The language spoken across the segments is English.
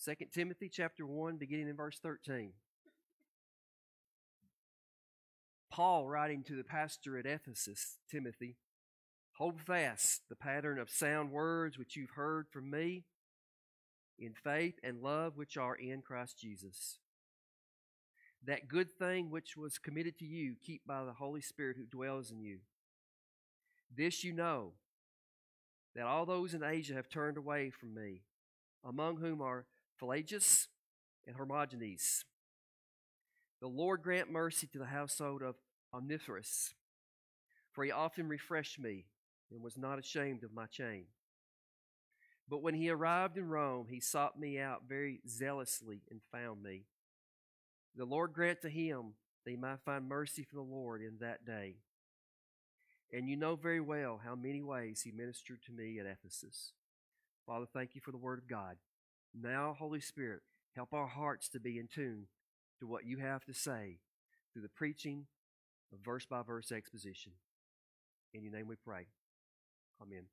2 Timothy chapter 1, beginning in verse 13. Paul, writing to the pastor at Ephesus, Timothy, hold fast the pattern of sound words which you've heard from me in faith and love which are in Christ Jesus. That good thing which was committed to you, keep by the Holy Spirit who dwells in you. This you know, that all those in Asia have turned away from me, among whom are Pelagius and Hermogenes. The Lord grant mercy to the household of Onesiphorus, for he often refreshed me and was not ashamed of my chain. But when he arrived in Rome, he sought me out very zealously and found me. The Lord grant to him that he might find mercy from the Lord in that day. And you know very well how many ways he ministered to me at Ephesus. Father, thank you for the word of God. Now, Holy Spirit, help our hearts to be in tune to what you have to say through the preaching of verse-by-verse exposition. In your name we pray. Amen.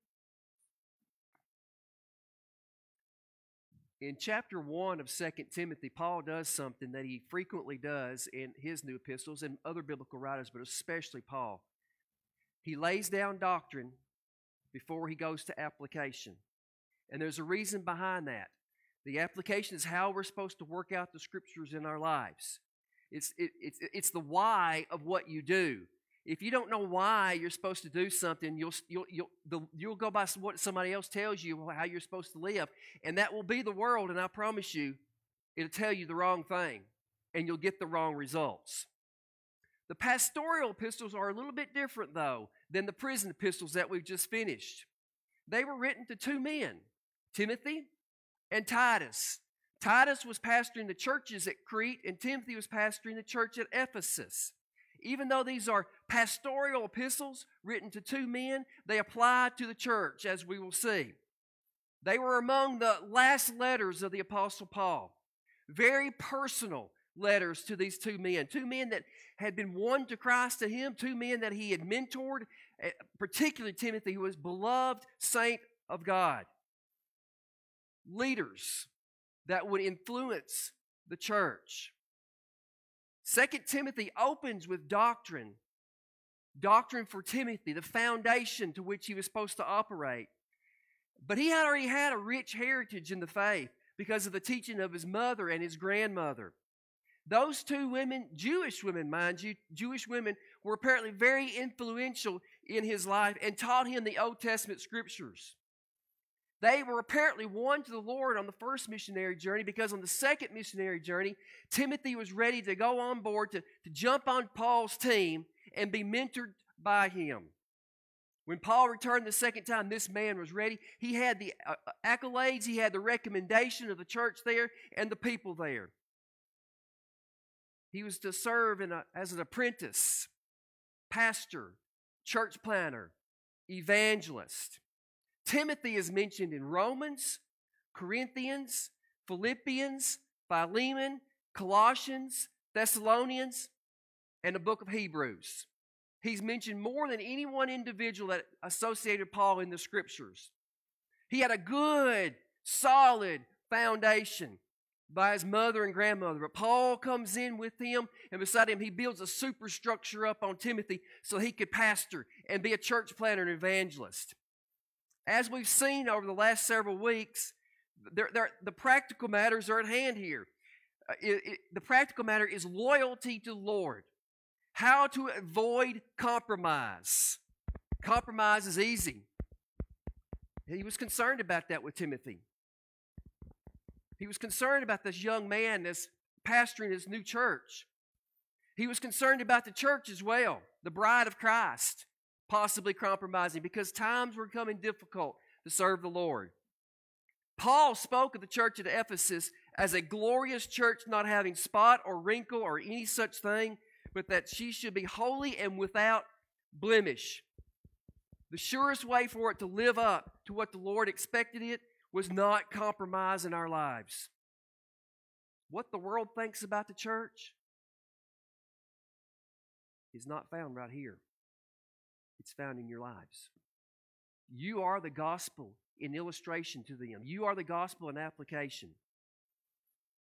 In chapter 1 of 2 Timothy, Paul does something that he frequently does in his new epistles and other biblical writers, but especially Paul. He lays down doctrine before he goes to application. And there's a reason behind that. The application is how we're supposed to work out the Scriptures in our lives. It's the why of what you do. If you don't know why you're supposed to do something, you'll go by what somebody else tells you how you're supposed to live, and that will be the world. And I promise you, it'll tell you the wrong thing, and you'll get the wrong results. The pastoral epistles are a little bit different, though, than the prison epistles that we've just finished. They were written to two men, Timothy and Titus. Titus was pastoring the churches at Crete, and Timothy was pastoring the church at Ephesus. Even though these are pastoral epistles written to two men, they apply to the church, as we will see. They were among the last letters of the Apostle Paul. Very personal letters to these two men that had been won to Christ to him, two men that he had mentored, particularly Timothy, who was a beloved saint of God. Leaders that would influence the church. 2 Timothy opens with doctrine. Doctrine for Timothy, the foundation to which he was supposed to operate. But he had already had a rich heritage in the faith because of the teaching of his mother and his grandmother. Those two women, Jewish women, mind you, Jewish women were apparently very influential in his life and taught him the Old Testament Scriptures. They were apparently won to the Lord on the first missionary journey because on the second missionary journey, Timothy was ready to go on board to jump on Paul's team and be mentored by him. When Paul returned the second time, this man was ready. He had the accolades, he had the recommendation of the church there and the people there. He was to serve as an apprentice, pastor, church planter, evangelist. Timothy is mentioned in Romans, Corinthians, Philippians, Philemon, Colossians, Thessalonians, and the book of Hebrews. He's mentioned more than any one individual that associated Paul in the Scriptures. He had a good, solid foundation by his mother and grandmother. But Paul comes in with him, and beside him he builds a superstructure up on Timothy so he could pastor and be a church planter and evangelist. As we've seen over the last several weeks, the practical matters are at hand here. The practical matter is loyalty to the Lord. How to avoid compromise. Compromise is easy. He was concerned about that with Timothy. He was concerned about this young man that's pastoring his new church. He was concerned about the church as well, the bride of Christ, possibly compromising because times were becoming difficult to serve the Lord. Paul spoke of the church at Ephesus as a glorious church not having spot or wrinkle or any such thing, but that she should be holy and without blemish. The surest way for it to live up to what the Lord expected it was not compromise in our lives. What the world thinks about the church is not found right here. It's found in your lives. You are the gospel in illustration to them. You are the gospel in application.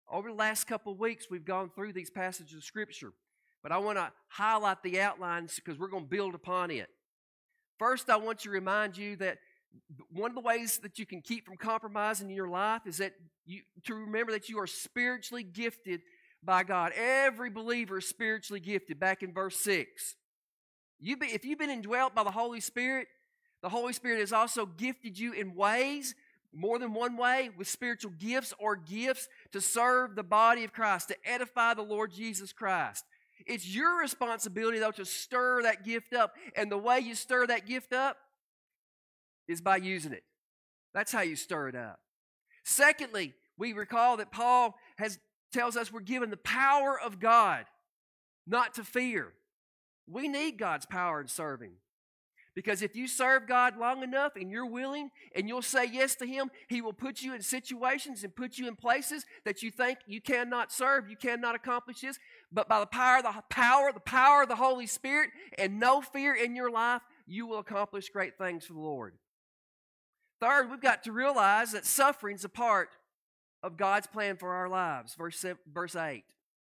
Over the last couple of weeks, we've gone through these passages of Scripture, but I want to highlight the outlines because we're going to build upon it. First, I want to remind you that one of the ways that you can keep from compromising in your life is to remember that you are spiritually gifted by God. Every believer is spiritually gifted, back in verse 6. If you've been indwelt by the Holy Spirit has also gifted you in ways, more than one way, with spiritual gifts or gifts to serve the body of Christ, to edify the Lord Jesus Christ. It's your responsibility, though, to stir that gift up. And the way you stir that gift up is by using it. That's how you stir it up. Secondly, we recall that Paul tells us we're given the power of God, not to fear. We need God's power in serving. Because if you serve God long enough and you're willing and you'll say yes to Him, He will put you in situations and put you in places that you think you cannot serve, you cannot accomplish this. But by the power of the Holy Spirit and no fear in your life, you will accomplish great things for the Lord. Third, we've got to realize that suffering is a part of God's plan for our lives. Verse 8.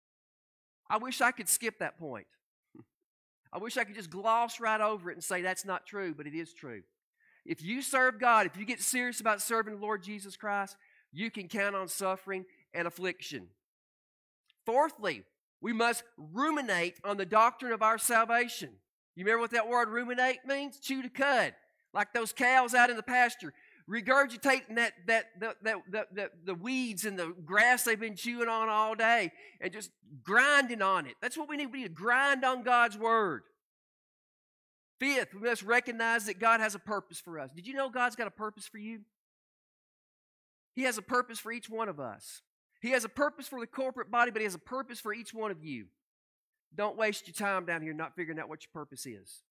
I wish I could skip that point. I wish I could just gloss right over it and say that's not true, but it is true. If you serve God, if you get serious about serving the Lord Jesus Christ, you can count on suffering and affliction. Fourthly, we must ruminate on the doctrine of our salvation. You remember what that word ruminate means? Chew to cud, like those cows out in the pasture, regurgitating the weeds and the grass they've been chewing on all day and just grinding on it. That's what we need. We need to grind on God's Word. Fifth, we must recognize that God has a purpose for us. Did you know God's got a purpose for you? He has a purpose for each one of us. He has a purpose for the corporate body, but He has a purpose for each one of you. Don't waste your time down here not figuring out what your purpose is.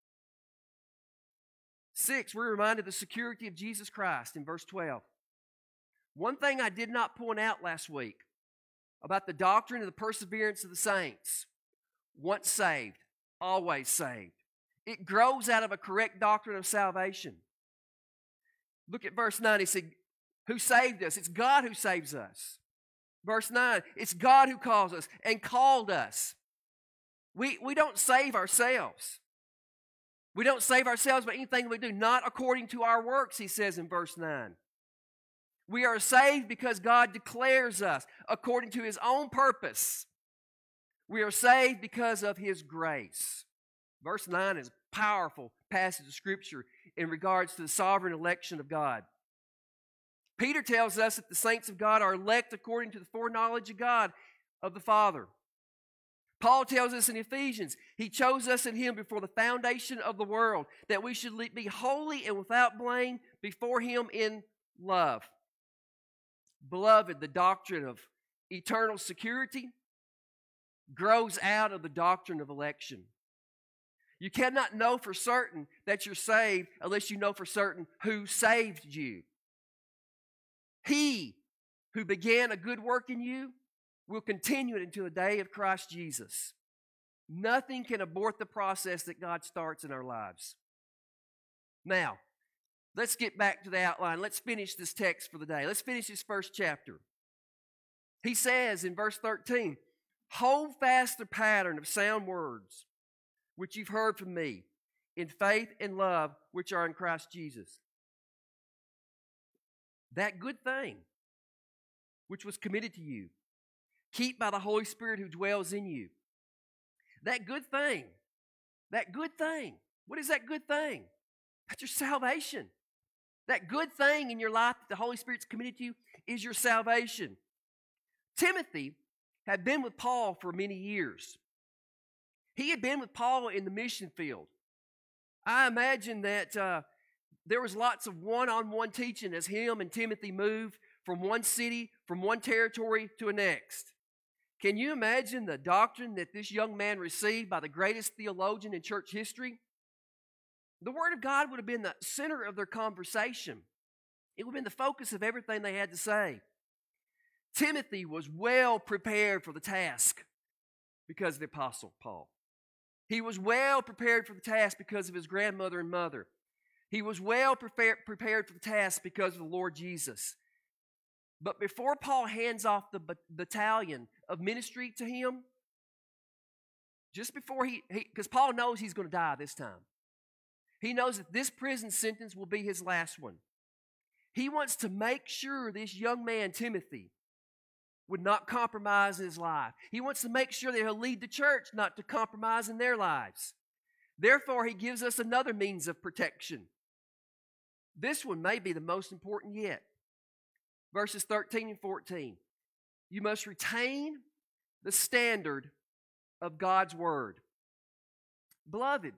6, we're reminded of the security of Jesus Christ in verse 12. One thing I did not point out last week about the doctrine of the perseverance of the saints. Once saved, always saved. It grows out of a correct doctrine of salvation. Look at verse 9. He said, who saved us? It's God who saves us. Verse 9, it's God who calls us and called us. We don't save ourselves. We don't save ourselves by anything we do, not according to our works, he says in verse 9. We are saved because God declares us according to His own purpose. We are saved because of His grace. Verse 9 is a powerful passage of Scripture in regards to the sovereign election of God. Peter tells us that the saints of God are elect according to the foreknowledge of God, of the Father. Paul tells us in Ephesians, He chose us in Him before the foundation of the world, that we should be holy and without blame before Him in love. Beloved, the doctrine of eternal security grows out of the doctrine of election. You cannot know for certain that you're saved unless you know for certain who saved you. He who began a good work in you will continue it until the day of Christ Jesus. Nothing can abort the process that God starts in our lives. Now, let's get back to the outline. Let's finish this text for the day. Let's finish this first chapter. He says in verse 13, hold fast the pattern of sound words which you've heard from me in faith and love which are in Christ Jesus. That good thing which was committed to you, keep by the Holy Spirit who dwells in you. That good thing. What is that good thing? That's your salvation. That good thing in your life that the Holy Spirit's committed to you is your salvation. Timothy had been with Paul for many years. He had been with Paul in the mission field. I imagine that there was lots of one-on-one teaching as him and Timothy moved from one city, from one territory to the next. Can you imagine the doctrine that this young man received by the greatest theologian in church history? The Word of God would have been the center of their conversation. It would have been the focus of everything they had to say. Timothy was well prepared for the task because of the Apostle Paul. He was well prepared for the task because of his grandmother and mother. He was well prepared for the task because of the Lord Jesus. But before Paul hands off the battalion of ministry to him, just before because Paul knows he's going to die this time. He knows that this prison sentence will be his last one. He wants to make sure this young man, Timothy, would not compromise in his life. He wants to make sure that he'll lead the church not to compromise in their lives. Therefore, he gives us another means of protection. This one may be the most important yet. Verses 13 and 14. You must retain the standard of God's word. Beloved,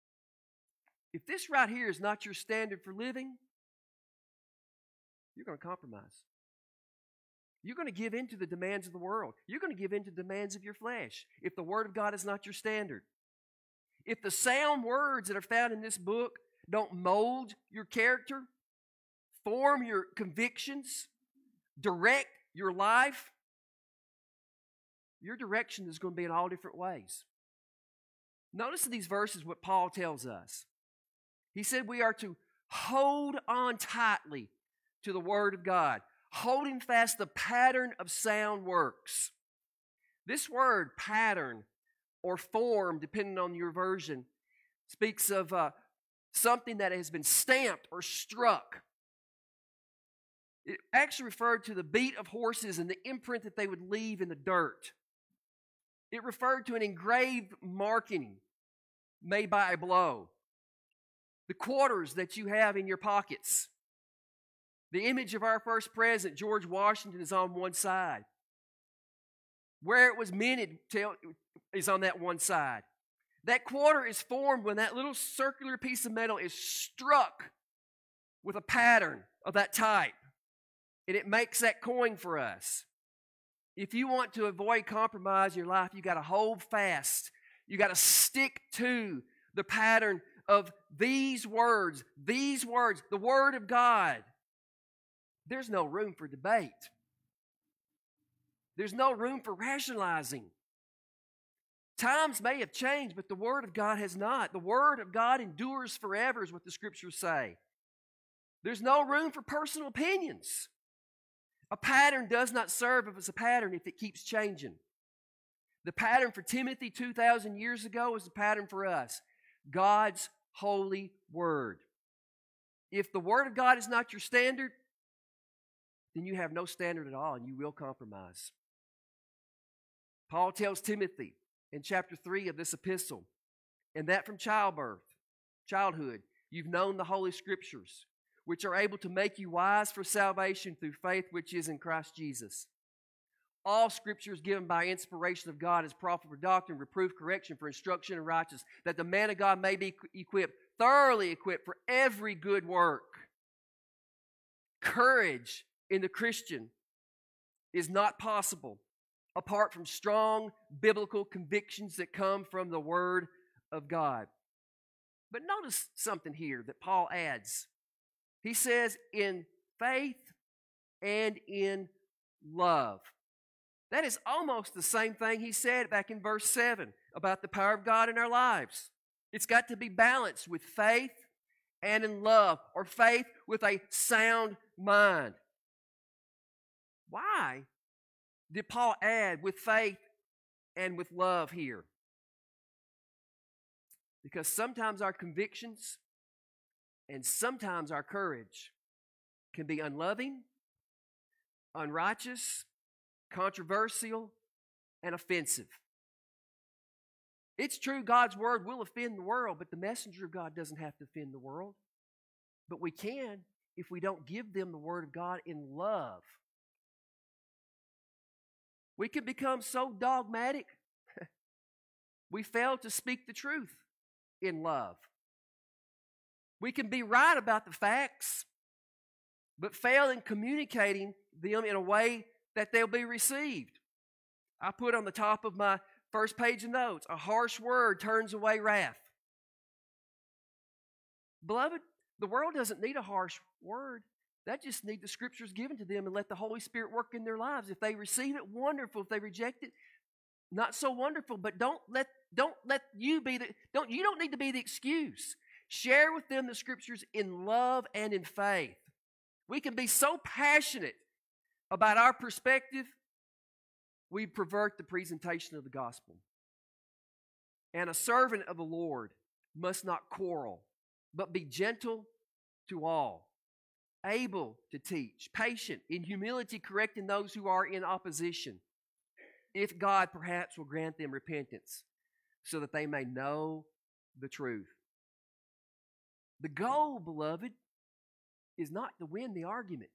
if this right here is not your standard for living, you're going to compromise. You're going to give in to the demands of the world. You're going to give in to the demands of your flesh if the Word of God is not your standard. If the sound words that are found in this book don't mold your character, form your convictions, direct your life, your direction is going to be in all different ways. Notice in these verses what Paul tells us. He said we are to hold on tightly to the Word of God, holding fast the pattern of sound works. This word, pattern, or form, depending on your version, speaks of something that has been stamped or struck. It actually referred to the beat of horses and the imprint that they would leave in the dirt. It referred to an engraved marking made by a blow. The quarters that you have in your pockets. The image of our first president, George Washington, is on one side. Where it was minted is on that one side. That quarter is formed when that little circular piece of metal is struck with a pattern of that type. And it makes that coin for us. If you want to avoid compromise in your life, you've got to hold fast. You've got to stick to the pattern of these words, the Word of God. There's no room for debate. There's no room for rationalizing. Times may have changed, but the Word of God has not. The Word of God endures forever, is what the Scriptures say. There's no room for personal opinions. A pattern does not serve if it's a pattern if it keeps changing. The pattern for Timothy 2,000 years ago is the pattern for us. God's holy Word. If the Word of God is not your standard, then you have no standard at all and you will compromise. Paul tells Timothy in chapter 3 of this epistle, and that from childhood, you've known the Holy Scriptures, which are able to make you wise for salvation through faith which is in Christ Jesus. All Scripture is given by inspiration of God as profitable for doctrine, reproof, correction, for instruction in righteousness, that the man of God may be equipped, thoroughly equipped for every good work. Courage in the Christian is not possible apart from strong biblical convictions that come from the Word of God. But notice something here that Paul adds. He says, in faith and in love. That is almost the same thing he said back in verse 7 about the power of God in our lives. It's got to be balanced with faith and in love, or faith with a sound mind. Why did Paul add with faith and with love here? Because sometimes our convictions and sometimes our courage can be unloving, unrighteous, controversial, and offensive. It's true God's Word will offend the world, but the messenger of God doesn't have to offend the world. But we can if we don't give them the Word of God in love. We can become so dogmatic, we fail to speak the truth in love. We can be right about the facts, but fail in communicating them in a way that they'll be received. I put on the top of my first page of notes, a harsh word turns away wrath. Beloved, the world doesn't need a harsh word. They just need the Scriptures given to them and let the Holy Spirit work in their lives. If they receive it, wonderful. If they reject it, not so wonderful. But you don't need to be the excuse. Share with them the Scriptures in love and in faith. We can be so passionate about our perspective, we pervert the presentation of the gospel. And a servant of the Lord must not quarrel, but be gentle to all, able to teach, patient, in humility correcting those who are in opposition, if God perhaps will grant them repentance, so that they may know the truth. The goal, beloved, is not to win the argument.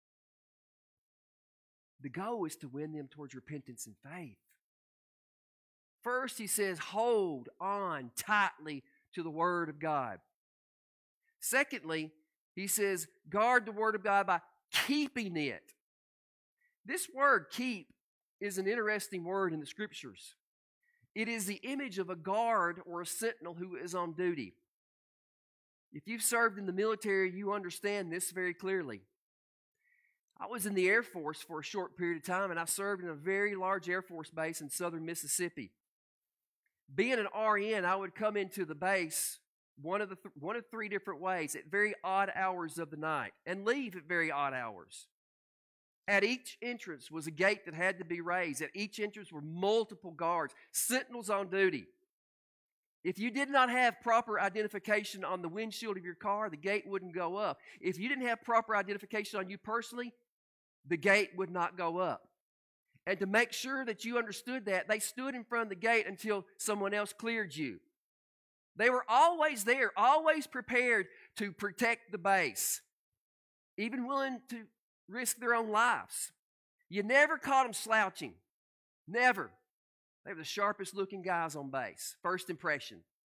The goal is to win them towards repentance and faith. First, he says, hold on tightly to the Word of God. Secondly, he says, guard the Word of God by keeping it. This word, keep, is an interesting word in the Scriptures. It is the image of a guard or a sentinel who is on duty. If you've served in the military, you understand this very clearly. I was in the Air Force for a short period of time, and I served in a very large Air Force base in southern Mississippi. Being an RN, I would come into the base one of three different ways at very odd hours of the night and leave at very odd hours. At each entrance was a gate that had to be raised. At each entrance were multiple guards, sentinels on duty. If you did not have proper identification on the windshield of your car, the gate wouldn't go up. If you didn't have proper identification on you personally, the gate would not go up. And to make sure that you understood that, they stood in front of the gate until someone else cleared you. They were always there, always prepared to protect the base, even willing to risk their own lives. You never caught them slouching. Never. They were the sharpest looking guys on base. First impression.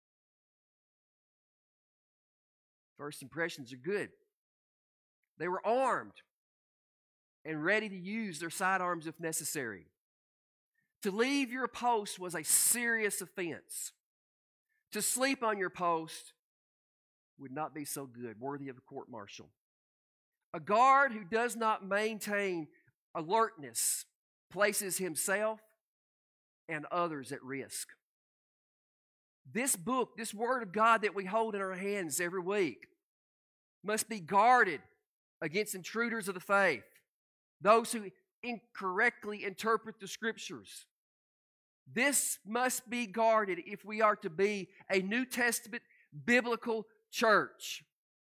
First impressions are good. They were armed and ready to use their sidearms if necessary. To leave your post was a serious offense. To sleep on your post would not be so good, worthy of a court-martial. A guard who does not maintain alertness places himself and others at risk. This book, this Word of God that we hold in our hands every week, must be guarded against intruders of the faith, those who incorrectly interpret the Scriptures. This must be guarded if we are to be a New Testament biblical church.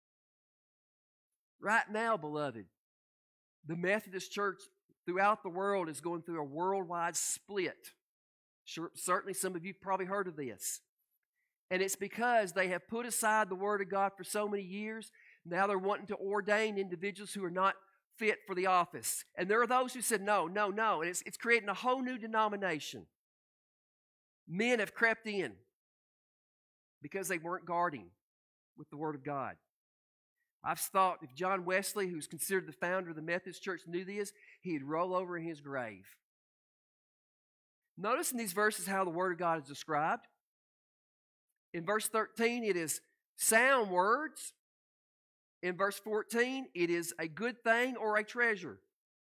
Right now, beloved, the Methodist Church throughout the world is going through a worldwide split. Certainly some of you have probably heard of this. And it's because they have put aside the Word of God for so many years. Now they're wanting to ordain individuals who are not fit for the office. And there are those who said, no. And it's creating a whole new denomination. Men have crept in because they weren't guarding with the Word of God. I've thought if John Wesley, who's considered the founder of the Methodist Church, knew this, he'd roll over in his grave. Notice in these verses how the Word of God is described. In verse 13, it is sound words. In verse 14, it is a good thing or a treasure.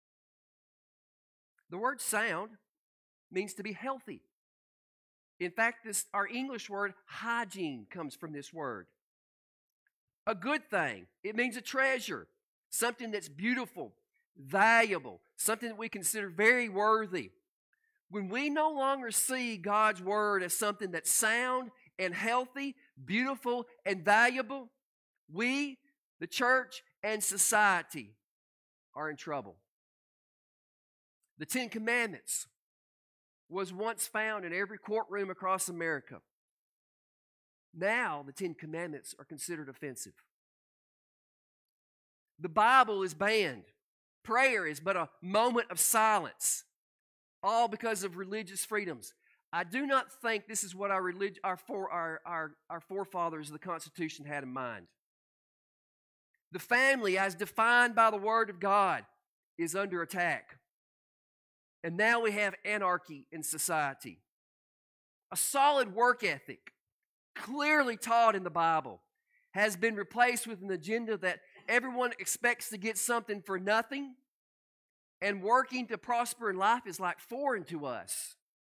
The word sound means to be healthy. In fact, our English word hygiene comes from this word. A good thing, it means a treasure, something that's beautiful, valuable, something that we consider very worthy. When we no longer see God's Word as something that's sound and healthy, beautiful and valuable, we, the church and society, are in trouble. The Ten Commandments was once found in every courtroom across America. Now the Ten Commandments are considered offensive. The Bible is banned. Prayer is but a moment of silence, all because of religious freedoms. I do not think this is what our forefathers of the Constitution had in mind. The family, as defined by the Word of God, is under attack. And now we have anarchy in society. A solid work ethic, clearly taught in the Bible, has been replaced with an agenda that everyone expects to get something for nothing, and working to prosper in life is like foreign to us.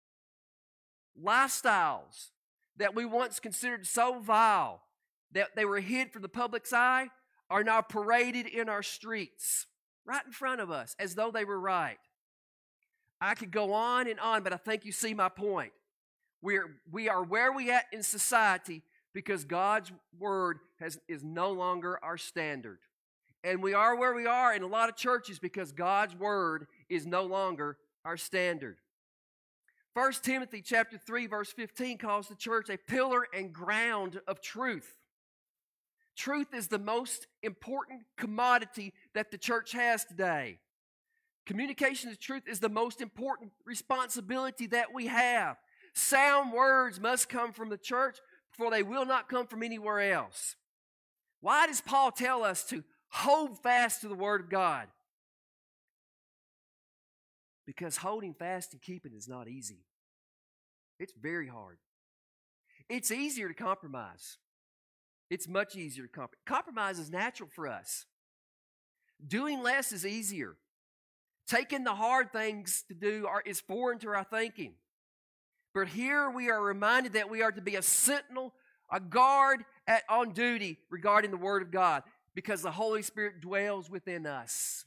Lifestyles that we once considered so vile that they were hid from the public's eye are now paraded in our streets. right in front of us as though they were right. I could go on and on, but I think you see my point. We are where we at in society because God's word is no longer our standard. And we are where we are in a lot of churches because God's word is no longer our standard. 1 Timothy chapter 3, verse 15 calls the church a pillar and ground of truth. Truth is the most important commodity that the church has today. Communication of truth is the most important responsibility that we have. Sound words must come from the church, for they will not come from anywhere else. Why does Paul tell us to hold fast to the Word of God? Because holding fast and keeping is not easy. It's very hard. It's easier to compromise. It's much easier to compromise. Compromise is natural for us. Doing less is easier. Taking the hard things to do is foreign to our thinking. But here we are reminded that we are to be a sentinel, a guard on duty regarding the Word of God, because the Holy Spirit dwells within us.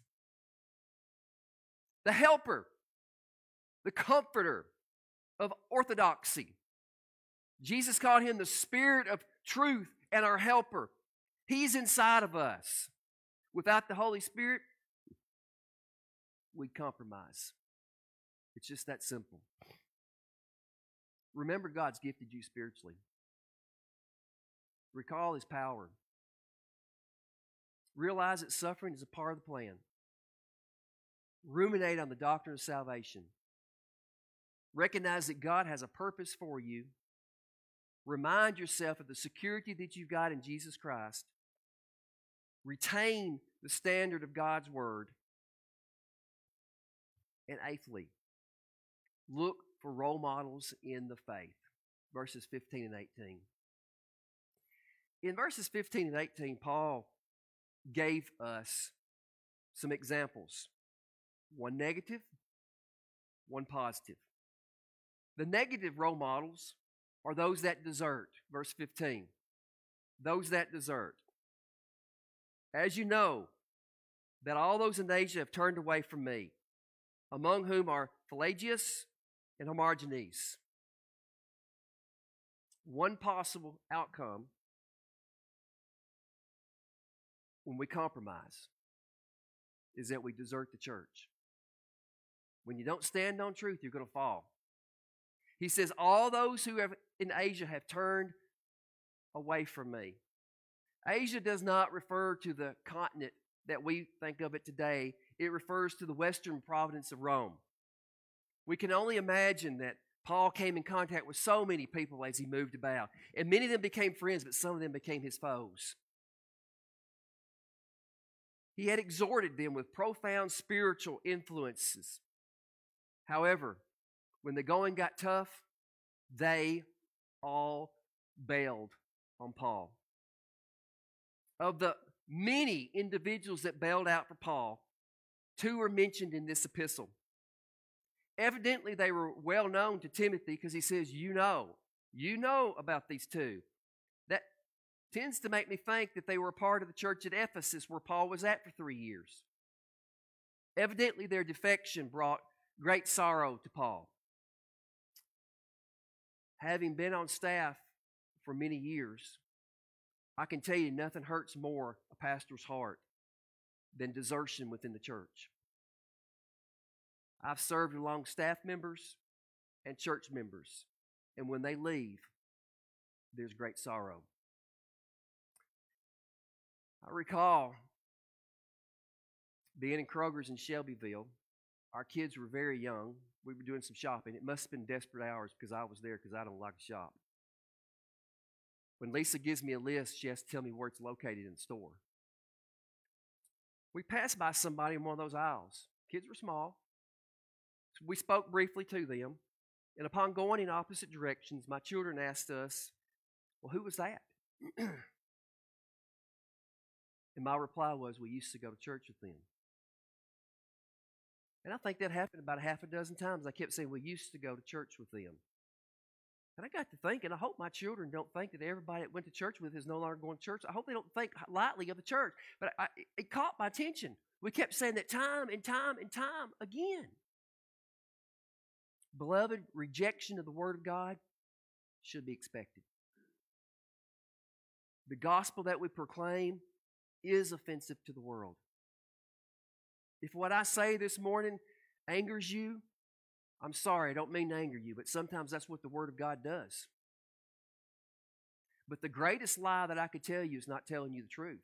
The helper, the comforter of orthodoxy. Jesus called him the Spirit of truth and our helper. He's inside of us. Without the Holy Spirit, we'd compromise. It's just that simple. Remember, God's gifted you spiritually. Recall His power. Realize that suffering is a part of the plan. Ruminate on the doctrine of salvation. Recognize that God has a purpose for you. Remind yourself of the security that you've got in Jesus Christ. Retain the standard of God's Word. And eighthly, look for role models in the faith. Verses 15 and 18. In verses 15 and 18, Paul gave us some examples. One negative, one positive. The negative role models are those that desert. Verse 15. Those that desert. As you know, that all those in Asia have turned away from me, among whom are Pelagius and Hermogenes. One possible outcome when we compromise is that we desert the church. When you don't stand on truth, you're going to fall. He says, all those who have in Asia have turned away from me. Asia does not refer to the continent that we think of it today. It refers to the western province of Rome. We can only imagine that Paul came in contact with so many people as he moved about. And many of them became friends, but some of them became his foes. He had exhorted them with profound spiritual influences. However, when the going got tough, they all bailed on Paul. Of the many individuals that bailed out for Paul, 2 are mentioned in this epistle. Evidently, they were well known to Timothy because he says, you know about these 2. That tends to make me think that they were a part of the church at Ephesus where Paul was at for 3 years. Evidently, their defection brought great sorrow to Paul. Having been on staff for many years, I can tell you nothing hurts more a pastor's heart than desertion within the church. I've served along staff members and church members, and when they leave, there's great sorrow. I recall being in Kroger's in Shelbyville. Our kids were very young. We were doing some shopping. It must have been desperate hours because I was there because I don't like to shop. When Lisa gives me a list, she has to tell me where it's located in the store. We passed by somebody in one of those aisles. Kids were small. So we spoke briefly to them. And upon going in opposite directions, my children asked us, well, who was that? And my reply was, we used to go to church with them. And I think that happened about 6 times. I kept saying, we used to go to church with them. And I got to thinking, I hope my children don't think that everybody that went to church with is no longer going to church. I hope they don't think lightly of the church. But it caught my attention. We kept saying that time and time and time again. Beloved, rejection of the Word of God should be expected. The gospel that we proclaim is offensive to the world. If what I say this morning angers you, I'm sorry, I don't mean to anger you, but sometimes that's what the Word of God does. But the greatest lie that I could tell you is not telling you the truth.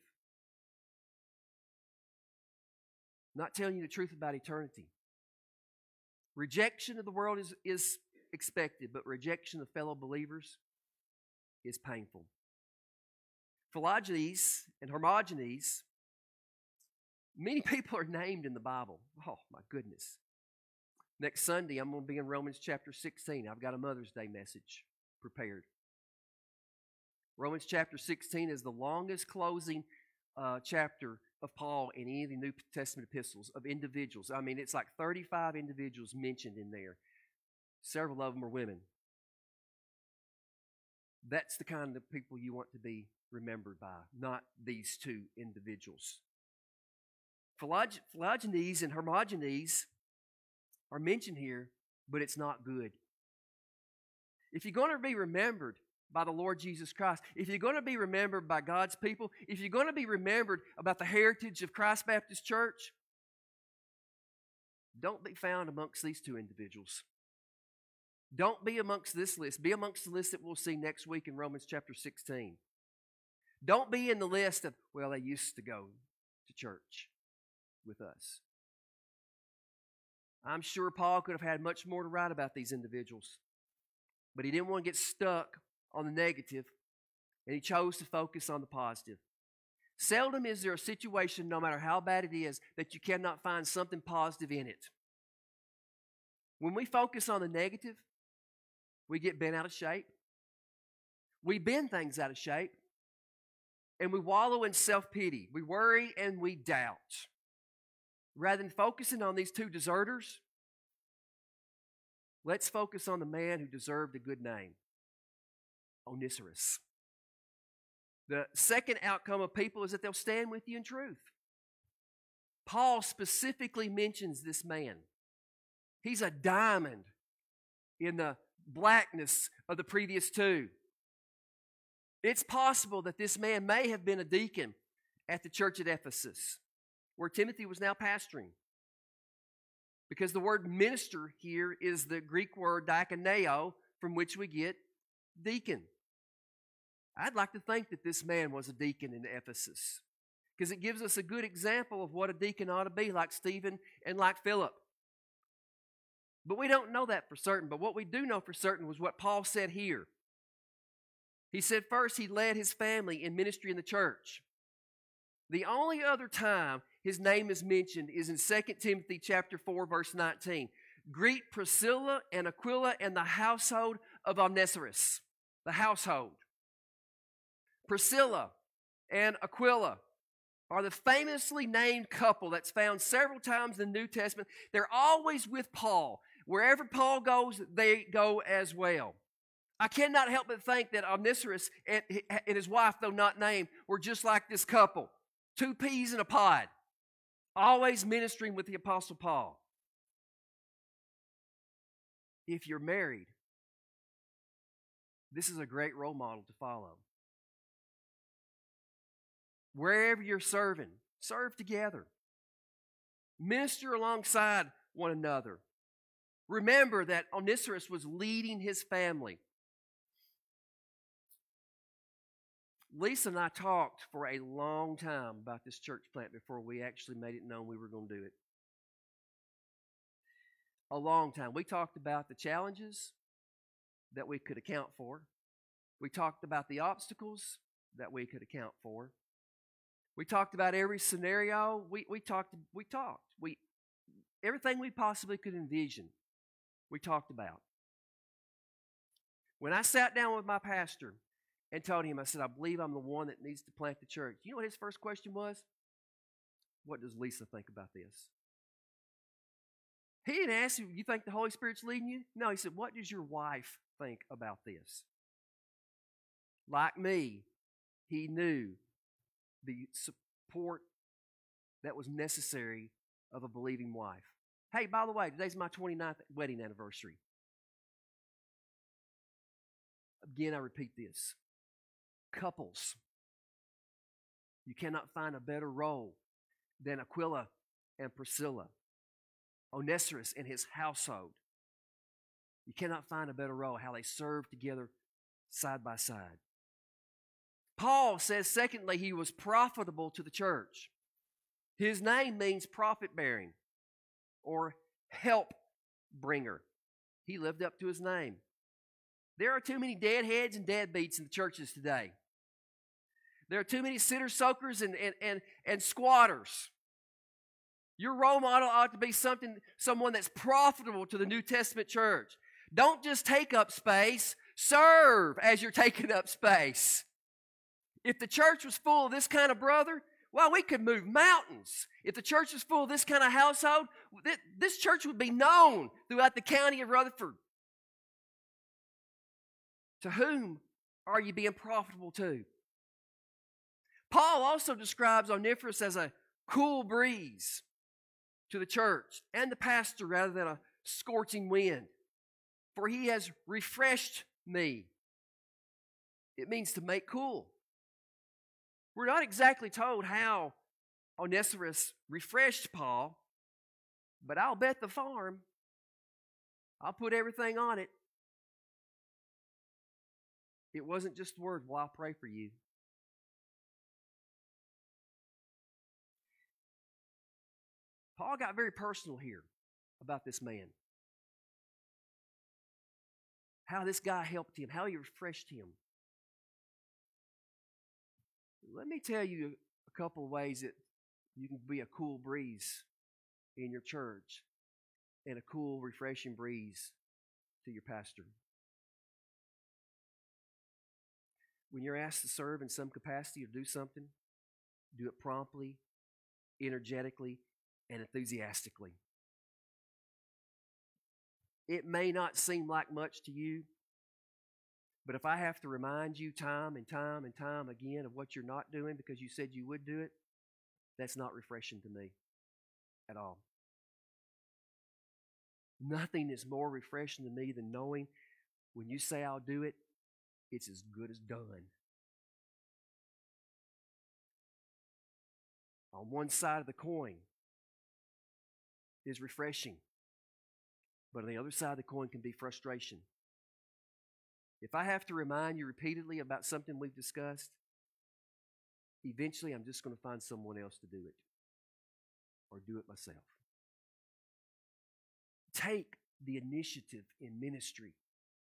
Not telling you the truth about eternity. Rejection of the world is expected, but rejection of fellow believers is painful. Phylogenies and Hermogenes, many people are named in the Bible. Oh, my goodness. Next Sunday, I'm going to be in Romans chapter 16. I've got a Mother's Day message prepared. Romans chapter 16 is the longest closing chapter of Paul in any of the New Testament epistles of individuals. I mean, it's like 35 individuals mentioned in there. Several of them are women. That's the kind of people you want to be remembered by, not these two individuals. Phylogenies and Hermogenes are mentioned here, but it's not good. If you're going to be remembered by the Lord Jesus Christ, if you're going to be remembered by God's people, if you're going to be remembered about the heritage of Christ Baptist Church, don't be found amongst these two individuals. Don't be amongst this list. Be amongst the list that we'll see next week in Romans chapter 16. Don't be in the list of, well, they used to go to church with us. I'm sure Paul could have had much more to write about these individuals, but he didn't want to get stuck on the negative, and he chose to focus on the positive. Seldom is there a situation, no matter how bad it is, that you cannot find something positive in it. When we focus on the negative, we get bent out of shape. We bend things out of shape. And we wallow in self-pity. We worry and we doubt. Rather than focusing on these two deserters, let's focus on the man who deserved a good name, Onesimus. The second outcome of people is that they'll stand with you in truth. Paul specifically mentions this man. He's a diamond in the blackness of the previous two. It's possible that this man may have been a deacon at the church at Ephesus, where Timothy was now pastoring. Because the word minister here is the Greek word diakoneo, from which we get deacon. I'd like to think that this man was a deacon in Ephesus, because it gives us a good example of what a deacon ought to be, like Stephen and like Philip. But we don't know that for certain. But what we do know for certain was what Paul said here. He said first he led his family in ministry in the church. The only other time his name is mentioned is in 2 Timothy chapter 4, verse 19. Greet Priscilla and Aquila and the household of Onesimus. The household. Priscilla and Aquila are the famously named couple that's found several times in the New Testament. They're always with Paul. Wherever Paul goes, they go as well. I cannot help but think that Onesimus and his wife, though not named, were just like this couple. Two peas in a pod. Always ministering with the Apostle Paul. If you're married, this is a great role model to follow. Wherever you're serving, serve together. Minister alongside one another. Remember that Onesimus was leading his family. Lisa and I talked for a long time about this church plant before we actually made it known we were going to do it. A long time. We talked about the challenges that we could account for. We talked about the obstacles that we could account for. We talked about every scenario. We talked. Everything we possibly could envision, we talked about. When I sat down with my pastor and told him, I said, I believe I'm the one that needs to plant the church. You know what his first question was? What does Lisa think about this? He didn't ask you think the Holy Spirit's leading you? No, he said, what does your wife think about this. Like me, he knew the support that was necessary of a believing wife. Hey, by the way, today's my 29th wedding anniversary. Again, I repeat this. Couples, you cannot find a better role than Aquila and Priscilla, Onesimus and his household. You cannot find a better role, how they served together side by side. Paul says, secondly, he was profitable to the church. His name means profit-bearing or help bringer. He lived up to his name. There are too many deadheads and deadbeats in the churches today. There are too many sitter-soakers and squatters. Your role model ought to be someone that's profitable to the New Testament church. Don't just take up space. Serve as you're taking up space. If the church was full of this kind of brother, well, we could move mountains. If the church was full of this kind of household, this church would be known throughout the county of Rutherford. To whom are you being profitable to? Paul also describes Onesimus as a cool breeze to the church and the pastor rather than a scorching wind. For he has refreshed me. It means to make cool. We're not exactly told how Onesimus refreshed Paul, but I'll bet the farm. I'll put everything on it. It wasn't just words, well, I'll pray for you. Paul got very personal here about this man. How this guy helped him, how he refreshed him. Let me tell you a couple of ways that you can be a cool breeze in your church and a cool, refreshing breeze to your pastor. When you're asked to serve in some capacity or do something, do it promptly, energetically, and enthusiastically. It may not seem like much to you, but if I have to remind you time and time and time again of what you're not doing because you said you would do it, that's not refreshing to me at all. Nothing is more refreshing to me than knowing when you say I'll do it, it's as good as done. On one side of the coin is refreshing, but on the other side of the coin can be frustration. If I have to remind you repeatedly about something we've discussed, eventually I'm just going to find someone else to do it or do it myself. Take the initiative in ministry.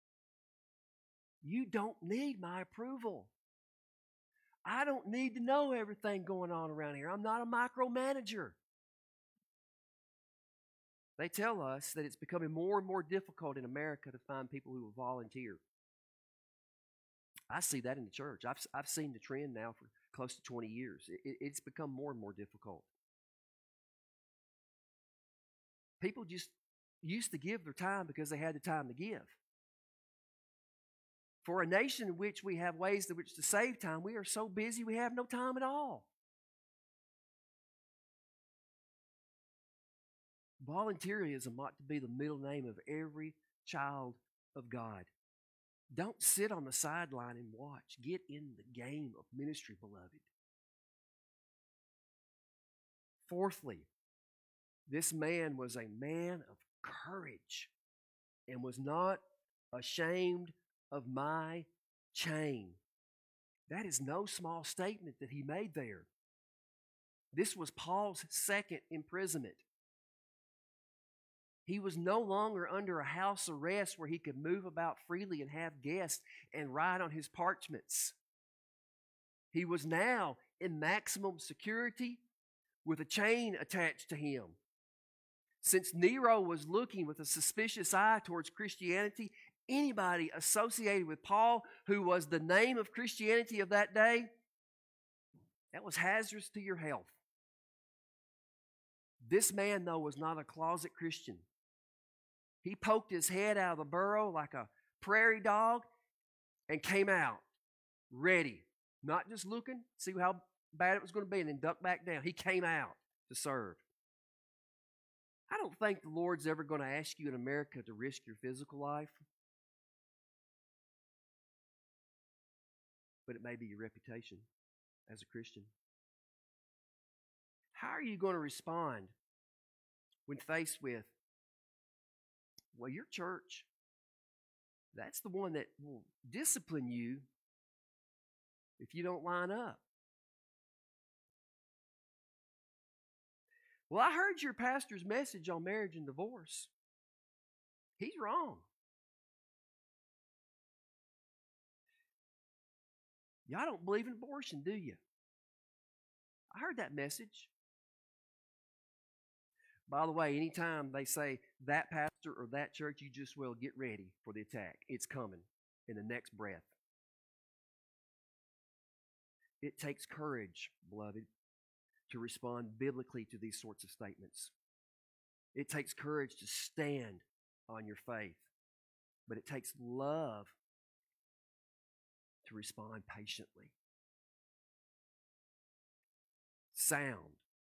You don't need my approval. I don't need to know everything going on around here. I'm not a micromanager. They tell us that it's becoming more and more difficult in America to find people who will volunteer. I see that in the church. I've seen the trend now for close to 20 years. It's become more and more difficult. People just used to give their time because they had the time to give. For a nation in which we have ways in which to save time, we are so busy we have no time at all. Volunteerism ought to be the middle name of every child of God. Don't sit on the sideline and watch. Get in the game of ministry, beloved. Fourthly, this man was a man of courage and was not ashamed of my chain. That is no small statement that he made there. This was Paul's second imprisonment. He was no longer under a house arrest where he could move about freely and have guests and write on his parchments. He was now in maximum security with a chain attached to him. Since Nero was looking with a suspicious eye towards Christianity, anybody associated with Paul, who was the name of Christianity of that day, that was hazardous to your health. This man, though, was not a closet Christian. He poked his head out of the burrow like a prairie dog, and came out ready, not just looking, see how bad it was going to be, and then ducked back down. He came out to serve. I don't think the Lord's ever going to ask you in America to risk your physical life, but it may be your reputation as a Christian. How are you going to respond when faced with, well, your church, that's the one that will discipline you if you don't line up? Well, I heard your pastor's message on marriage and divorce. He's wrong. Y'all don't believe in abortion, do you? I heard that message. By the way, anytime they say that pastor or that church, you just well get ready for the attack. It's coming in the next breath. It takes courage, beloved, to respond biblically to these sorts of statements. It takes courage to stand on your faith, but it takes love to respond patiently. Salt,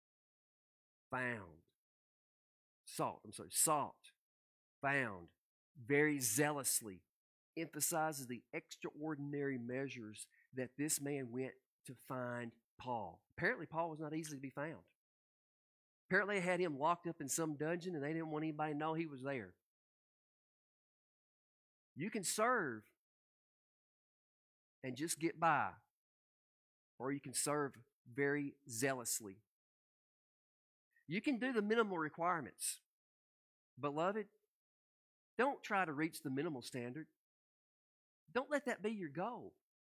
found, very zealously emphasizes the extraordinary measures that this man went to find Paul. Apparently, Paul was not easily to be found. Apparently, they had him locked up in some dungeon and they didn't want anybody to know he was there. You can serve and just get by, or you can serve very zealously. You can do the minimal requirements. Beloved, don't try to reach the minimal standard. Don't let that be your goal.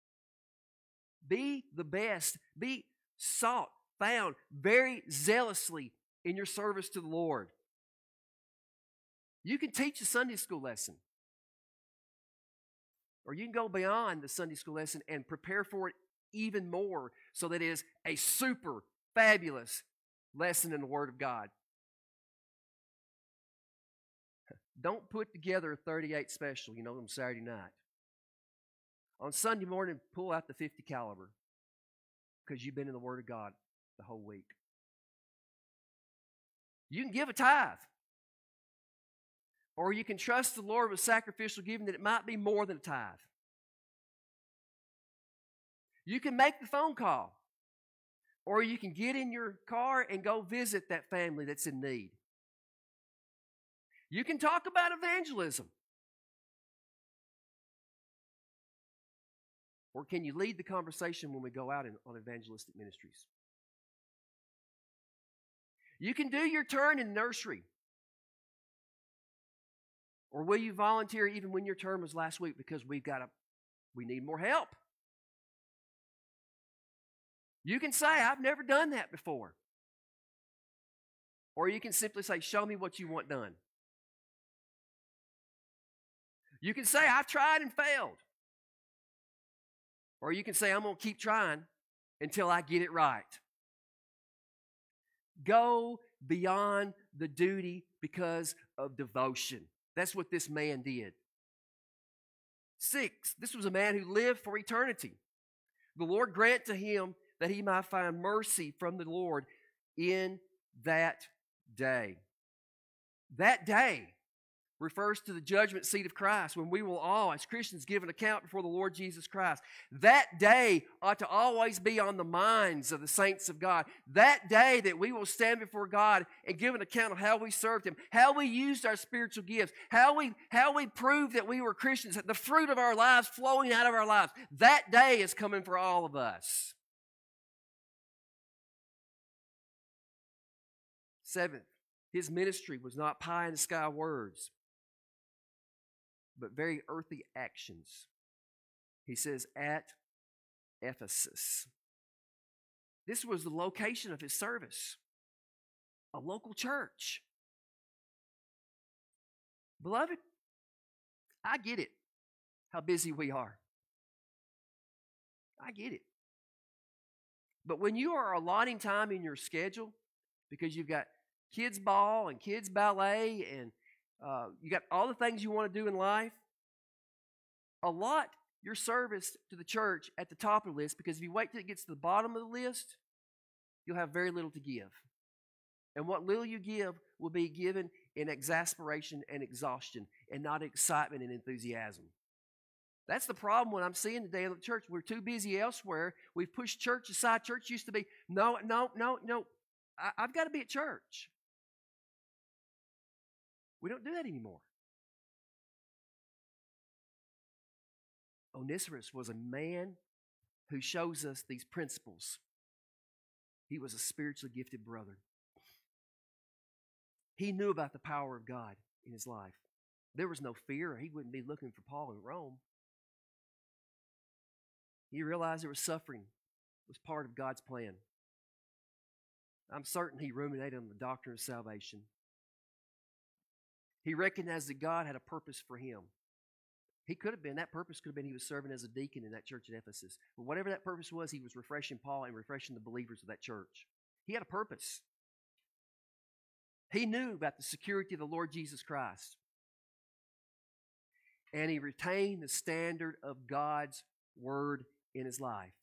Be the best. Be sought, found very zealously in your service to the Lord. You can teach a Sunday school lesson. Or you can go beyond the Sunday school lesson and prepare for it even more so that it is a super fabulous lesson in the Word of God. Don't put together a 38 special, on Saturday night. On Sunday morning, pull out the 50 caliber because you've been in the Word of God the whole week. You can give a tithe. Or you can trust the Lord with sacrificial giving that it might be more than a tithe. You can make the phone call. Or you can get in your car and go visit that family that's in need. You can talk about evangelism. Or can you lead the conversation when we go out on evangelistic ministries? You can do your turn in nursery. Or will you volunteer even when your term was last week because we need more help? You can say, I've never done that before. Or you can simply say, show me what you want done. You can say, I've tried and failed. Or you can say, I'm going to keep trying until I get it right. Go beyond the duty because of devotion. That's what this man did. 6, this was a man who lived for eternity. The Lord grant to him that he might find mercy from the Lord in that day. That day refers to the judgment seat of Christ when we will all, as Christians, give an account before the Lord Jesus Christ. That day ought to always be on the minds of the saints of God. That day that we will stand before God and give an account of how we served Him, how we used our spiritual gifts, how we proved that we were Christians, the fruit of our lives flowing out of our lives. That day is coming for all of us. 7th, his ministry was not pie in the sky words, but very earthy actions. He says, at Ephesus. This was the location of his service, a local church. Beloved, I get it, how busy we are. I get it. But when you are allotting time in your schedule, because you've got kids ball and kids ballet and you got all the things you want to do in life, allot your service to the church at the top of the list, because if you wait till it gets to the bottom of the list, you'll have very little to give. And what little you give will be given in exasperation and exhaustion, and not excitement and enthusiasm. That's the problem what I'm seeing today in the church. We're too busy elsewhere. We've pushed church aside. Church used to be, no. I've got to be at church. We don't do that anymore. Onesimus was a man who shows us these principles. He was a spiritually gifted brother. He knew about the power of God in his life. There was no fear. He wouldn't be looking for Paul in Rome. He realized there was suffering was part of God's plan. I'm certain he ruminated on the doctrine of salvation. He recognized that God had a purpose for him. That purpose could have been he was serving as a deacon in that church at Ephesus. But whatever that purpose was, he was refreshing Paul and refreshing the believers of that church. He had a purpose. He knew about the security of the Lord Jesus Christ. And he retained the standard of God's word in his life.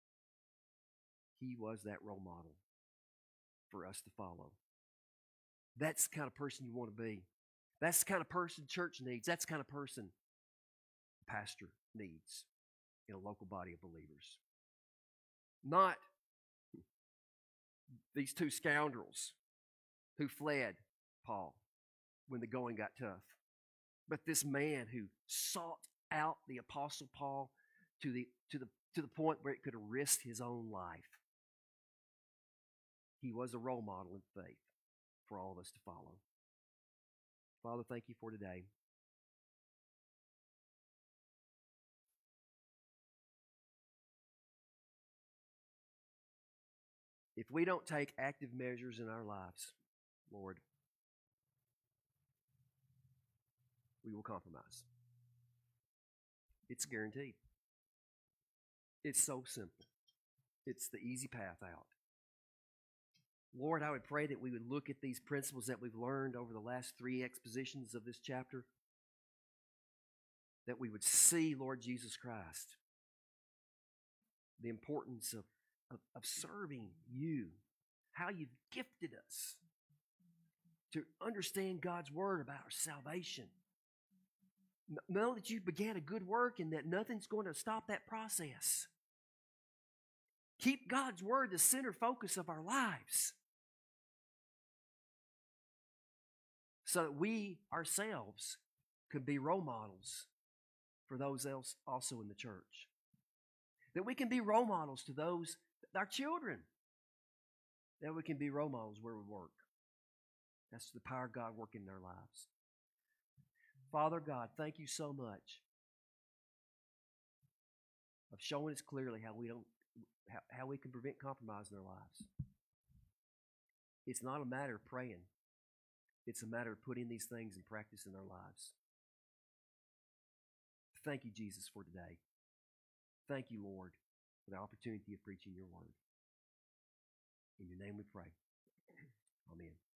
He was that role model for us to follow. That's the kind of person you want to be. That's the kind of person church needs. That's the kind of person a pastor needs in a local body of believers. Not these two scoundrels who fled Paul when the going got tough, but this man who sought out the Apostle Paul to the point where it could have risked his own life. He was a role model in faith for all of us to follow. Father, thank you for today. If we don't take active measures in our lives, Lord, we will compromise. It's guaranteed. It's so simple. It's the easy path out. Lord, I would pray that we would look at these principles that we've learned over the last 3 expositions of this chapter, that we would see, Lord Jesus Christ, the importance of serving you, how you've gifted us to understand God's word about our salvation. Know that you began a good work and that nothing's going to stop that process. Keep God's word the center focus of our lives, so that we ourselves could be role models for those else also in the church. That we can be role models to those, our children. That we can be role models where we work. That's the power of God working in our lives. Father God, thank you so much of showing us clearly how we can prevent compromise in our lives. It's not a matter of praying. It's a matter of putting these things in practice in our lives. Thank you, Jesus, for today. Thank you, Lord, for the opportunity of preaching your word. In your name we pray. Amen.